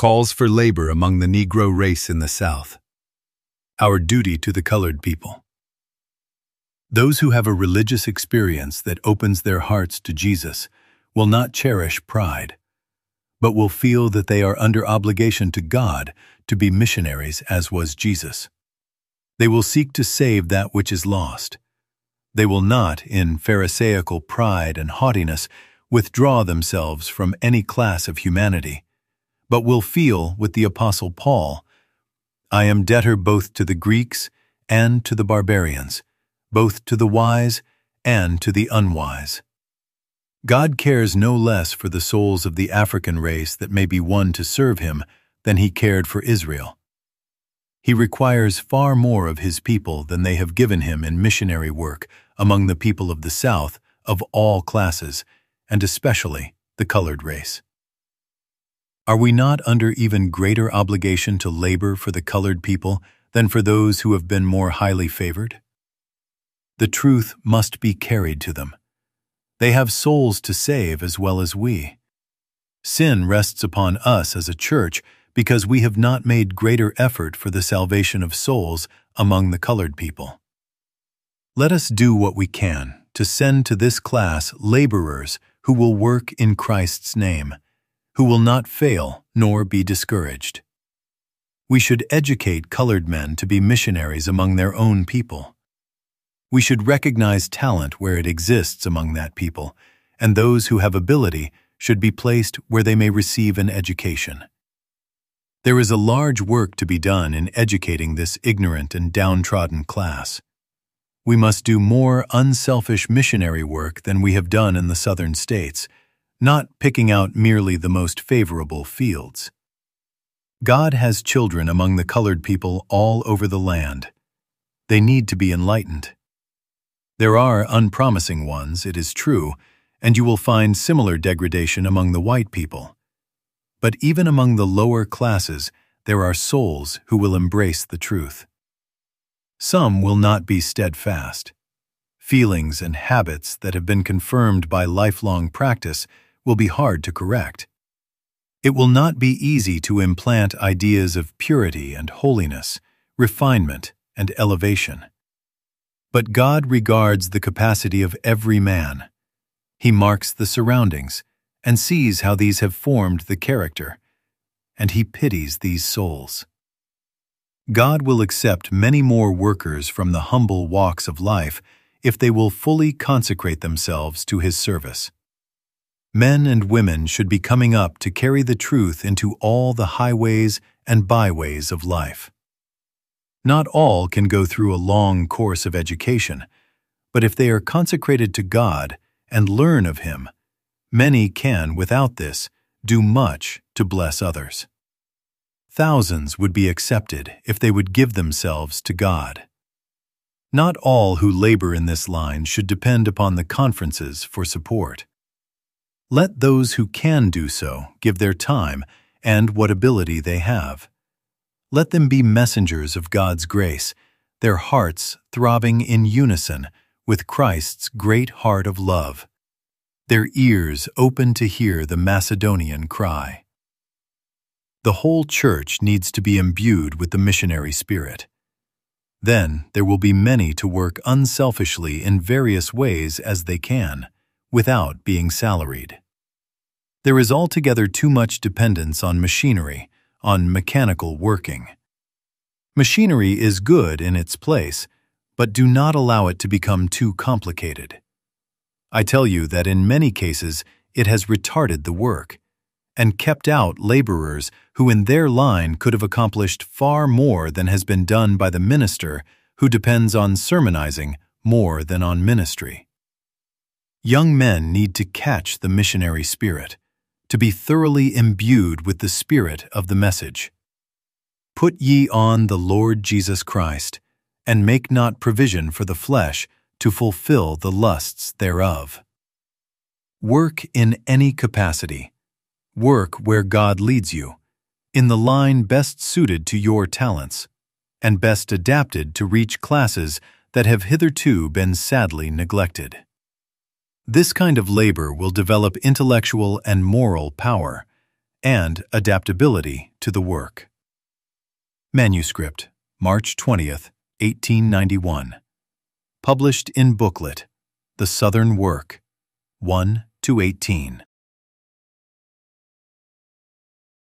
calls for labor among the Negro race in the South. Our duty to the colored people. Those who have a religious experience that opens their hearts to Jesus will not cherish pride, but will feel that they are under obligation to God to be missionaries as was Jesus. They will seek to save that which is lost. They will not, in pharisaical pride and haughtiness, withdraw themselves from any class of humanity, but will feel with the Apostle Paul, "I am debtor both to the Greeks and to the barbarians, both to the wise and to the unwise." God cares no less for the souls of the African race that may be won to serve Him than He cared for Israel. He requires far more of His people than they have given Him in missionary work among the people of the South of all classes, and especially the colored race. Are we not under even greater obligation to labor for the colored people than for those who have been more highly favored? The truth must be carried to them. They have souls to save as well as we. Sin rests upon us as a church because we have not made greater effort for the salvation of souls among the colored people. Let us do what we can to send to this class laborers who will work in Christ's name, who will not fail nor be discouraged. We should educate colored men to be missionaries among their own people. We should recognize talent where it exists among that people, and those who have ability should be placed where they may receive an education. There is a large work to be done in educating this ignorant and downtrodden class. We must do more unselfish missionary work than we have done in the southern states, not picking out merely the most favorable fields. God has children among the colored people all over the land. They need to be enlightened. There are unpromising ones, it is true, and you will find similar degradation among the white people. But even among the lower classes, there are souls who will embrace the truth. Some will not be steadfast. Feelings and habits that have been confirmed by lifelong practice will be hard to correct. It will not be easy to implant ideas of purity and holiness, refinement and elevation. But God regards the capacity of every man. He marks the surroundings and sees how these have formed the character, and He pities these souls. God will accept many more workers from the humble walks of life if they will fully consecrate themselves to His service. Men and women should be coming up to carry the truth into all the highways and byways of life. Not all can go through a long course of education, but if they are consecrated to God and learn of Him, many can, without this, do much to bless others. Thousands would be accepted if they would give themselves to God. Not all who labor in this line should depend upon the conferences for support. Let those who can do so give their time and what ability they have. Let them be messengers of God's grace, their hearts throbbing in unison with Christ's great heart of love, their ears open to hear the Macedonian cry. The whole church needs to be imbued with the missionary spirit. Then there will be many to work unselfishly in various ways as they can, without being salaried. There is altogether too much dependence on machinery, on mechanical working. Machinery is good in its place, but do not allow it to become too complicated. I tell you that in many cases it has retarded the work, and kept out laborers who in their line could have accomplished far more than has been done by the minister who depends on sermonizing more than on ministry. Young men need to catch the missionary spirit, to be thoroughly imbued with the spirit of the message. Put ye on the Lord Jesus Christ, and make not provision for the flesh to fulfill the lusts thereof. Work in any capacity. Work where God leads you, in the line best suited to your talents, and best adapted to reach classes that have hitherto been sadly neglected. This kind of labor will develop intellectual and moral power, and adaptability to the work. Manuscript, March 20th, 1891. Published in booklet, The Southern Work, 1-18.